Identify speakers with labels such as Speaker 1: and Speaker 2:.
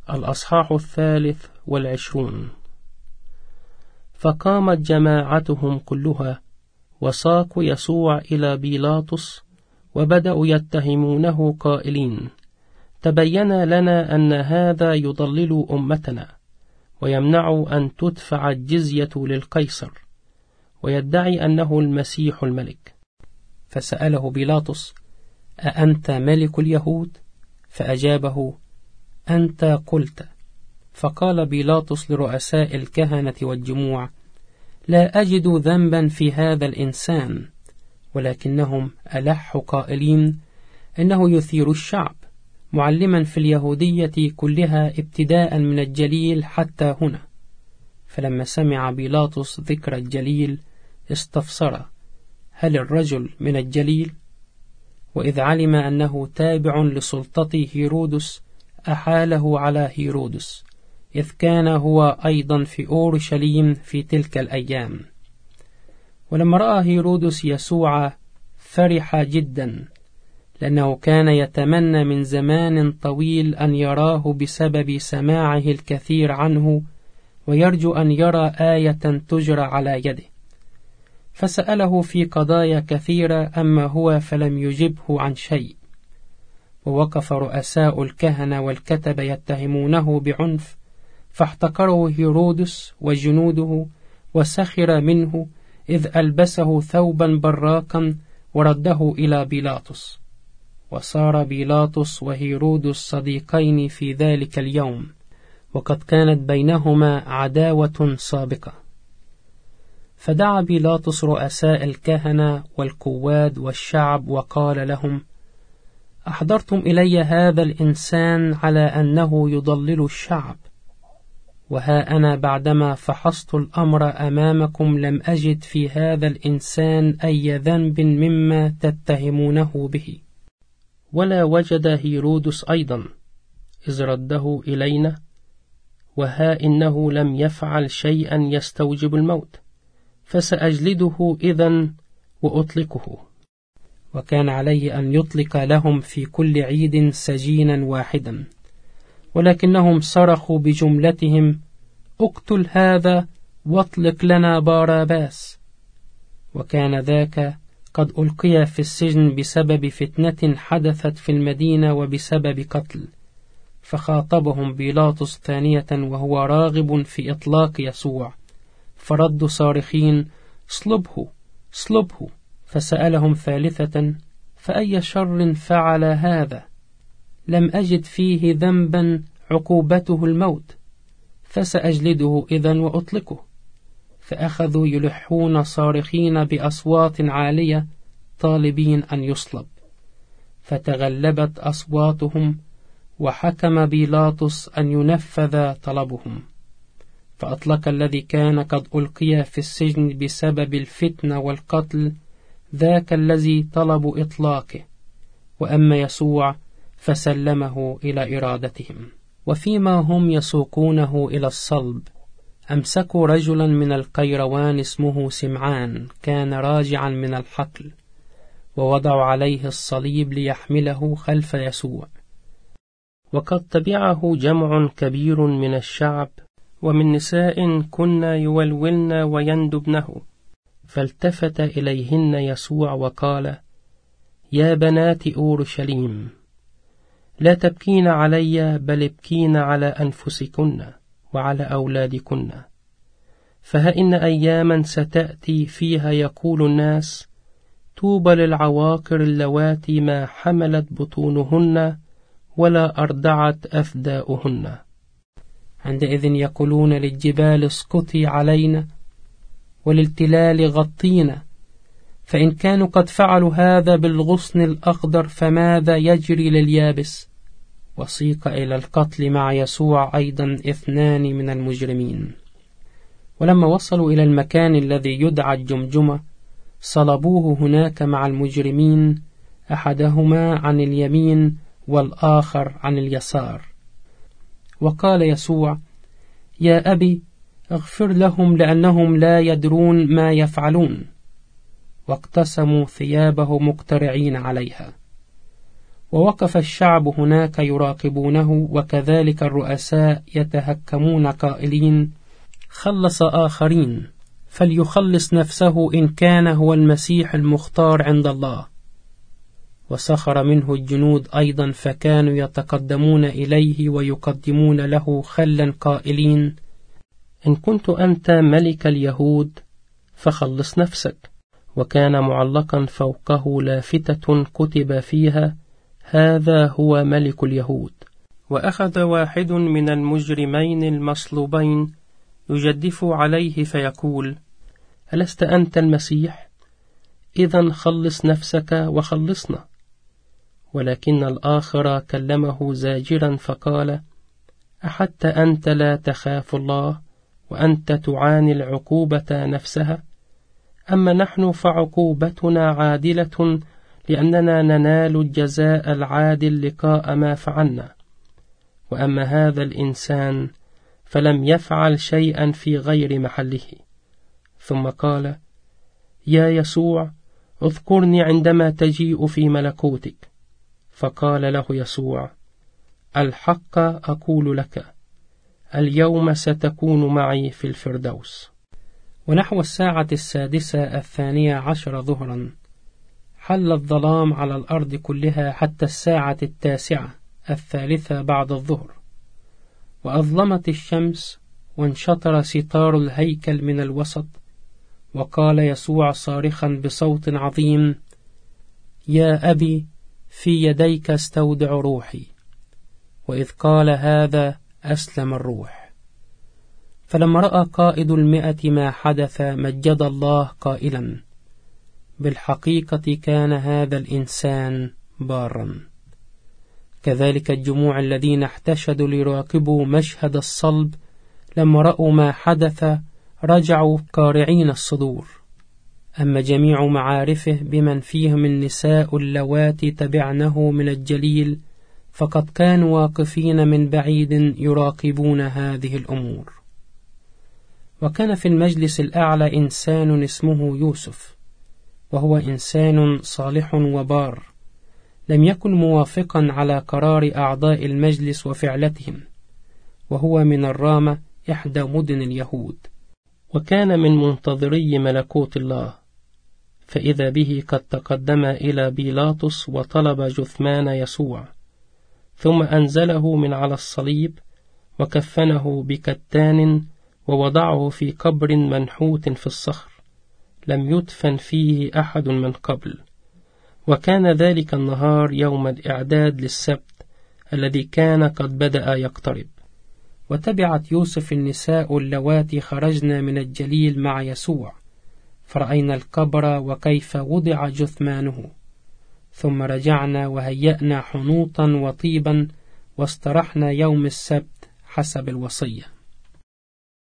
Speaker 1: الأصحاح 23. فقامت جماعتهم كلها وساقوا يسوع إلى بيلاطس، وبدأوا يتهمونه قائلين: تبين لنا أن هذا يضلل أمتنا، ويمنع أن تدفع الجزية للقيصر، ويدعي أنه المسيح الملك. فسأله بيلاطس: أأنت ملك اليهود؟ فأجابه: أنت قلت. فقال بيلاطس لرؤساء الكهنة والجموع: لا أجد ذنبا في هذا الإنسان. ولكنهم ألحوا قائلين إنه يثير الشعب، معلما في اليهودية كلها ابتداء من الجليل حتى هنا. فلما سمع بيلاطس ذكر الجليل استفسر: هل الرجل من الجليل؟ وإذ علم أنه تابع لسلطة هيرودس أحاله على هيرودس، إذ كان هو أيضا في أورشليم في تلك الأيام. ولما رأى هيرودس يسوع فرح جدا، لأنه كان يتمنى من زمان طويل أن يراه بسبب سماعه الكثير عنه، ويرجو أن يرى آية تجرى على يده. فسأله في قضايا كثيرة، أما هو فلم يجبه عن شيء. ووقف رؤساء الكهنة والكتبة يتهمونه بعنف، فاحتقره هيرودس وجنوده وسخر منه، إذ ألبسه ثوبا براقا ورده إلى بيلاطس. وصار بيلاطس وهيرودس صديقين في ذلك اليوم، وقد كانت بينهما عداوة سابقة. فدعا بيلاطس رؤساء الكهنة والقواد والشعب وقال لهم: أحضرتم إلي هذا الإنسان على أنه يضلل الشعب، وها أنا بعدما فحصت الأمر أمامكم لم أجد في هذا الإنسان أي ذنب مما تتهمونه به. ولا وجد هيرودس أيضا، إذ رده إلينا، وها إنه لم يفعل شيئا يستوجب الموت، فسأجلده إذن وأطلقه. وكان عليه أن يطلق لهم في كل عيد سجينا واحدا، ولكنهم صرخوا بجملتهم: اقتل هذا واطلق لنا باراباس. وكان ذاك قد ألقي في السجن بسبب فتنة حدثت في المدينة وبسبب قتل. فخاطبهم بيلاطس ثانية وهو راغب في إطلاق يسوع، فردوا صارخين: اصلبه اصلبه. فسألهم ثالثة: فأي شر فعل هذا؟ لم أجد فيه ذنبا عقوبته الموت، فسأجلده إذن وأطلقه. فأخذوا يلحون صارخين بأصوات عالية طالبين أن يصلب. فتغلبت أصواتهم، وحكم بيلاطس أن ينفذ طلبهم، فأطلق الذي كان قد ألقي في السجن بسبب الفتنة والقتل، ذاك الذي طلبوا إطلاقه، وأما يسوع فسلمه إلى إرادتهم. وفيما هم يسوقونه إلى الصلب، أمسكوا رجلا من القيروان اسمه سمعان، كان راجعا من الحقل، ووضعوا عليه الصليب ليحمله خلف يسوع. وقد تبعه جمع كبير من الشعب ومن نساء كنا يولولن ويندبنه. فالتفت إليهن يسوع وقال: يا بنات أورشليم، لا تبكين علي، بل ابكين على أنفسكن وعلى أولادكن. فها إن أياما ستأتي فيها يقول الناس: طوبى للعواقر اللواتي ما حملت بطونهن ولا أرضعت أفداؤهن. عندئذ يقولون للجبال اسقطي علينا، وللتلال غطينا. فإن كانوا قد فعلوا هذا بالغصن الأخضر، فماذا يجري لليابس؟ وسيق إلى القتل مع يسوع أيضا 2 من المجرمين. ولما وصلوا إلى المكان الذي يدعى الجمجمة، صلبوه هناك مع المجرمين، أحدهما عن اليمين والآخر عن اليسار. وقال يسوع: يا أبي، اغفر لهم، لأنهم لا يدرون ما يفعلون. واقتسموا ثيابه مقترعين عليها. ووقف الشعب هناك يراقبونه، وكذلك الرؤساء يتهكمون قائلين: خلص آخرين، فليخلص نفسه إن كان هو المسيح المختار عند الله. وسخر منه الجنود أيضا، فكانوا يتقدمون إليه ويقدمون له خلا قائلين: إن كنت أنت ملك اليهود فخلص نفسك. وكان معلقا فوقه لافتة كتب فيها: هذا هو ملك اليهود. وأخذ واحد من المجرمين المصلوبين يجدف عليه فيقول: ألست أنت المسيح؟ إذن خلص نفسك وخلصنا. ولكن الآخر كلمه زاجرا فقال: أحتى أنت لا تخاف الله وأنت تعاني العقوبة نفسها؟ أما نحن فعقوبتنا عادلة، لأننا ننال الجزاء العادل لقاء ما فعلنا. وأما هذا الإنسان فلم يفعل شيئا في غير محله. ثم قال: يا يسوع، اذكرني عندما تجيء في ملكوتك. فقال له يسوع: الحق أقول لك، اليوم ستكون معي في الفردوس. ونحو الساعة 12:16 ظهرا حل الظلام على الأرض كلها حتى الساعة 9:03 بعد الظهر، وأظلمت الشمس، وانشطر ستار الهيكل من الوسط. وقال يسوع صارخا بصوت عظيم: يا أبي، في يديك استودع روحي. وإذ قال هذا أسلم الروح. فلما رأى قائد 100 ما حدث مجد الله قائلا: بالحقيقة كان هذا الإنسان بارا. كذلك الجموع الذين احتشدوا ليراقبوا مشهد الصلب لما رأوا ما حدث رجعوا قارعين الصدور. أما جميع معارفه بمن فيهم النساء اللواتي تبعنه من الجليل فقد كانوا واقفين من بعيد يراقبون هذه الأمور. وكان في المجلس الأعلى إنسان اسمه يوسف، وهو إنسان صالح وبار، لم يكن موافقا على قرار أعضاء المجلس وفعلتهم، وهو من الرامة إحدى مدن اليهود، وكان من منتظري ملكوت الله. فإذا به قد تقدم إلى بيلاطس وطلب جثمان يسوع، ثم أنزله من على الصليب وكفنه بكتان ووضعه في قبر منحوت في الصخر لم يدفن فيه أحد من قبل. وكان ذلك النهار يوم الإعداد للسبت الذي كان قد بدأ يقترب. وتبعت يوسف النساء اللواتي خرجنا من الجليل مع يسوع، فرأينا القبر وكيف وضع جثمانه. ثم رجعنا وهيأنا حنوطا وطيبا واسترحنا يوم السبت حسب الوصية.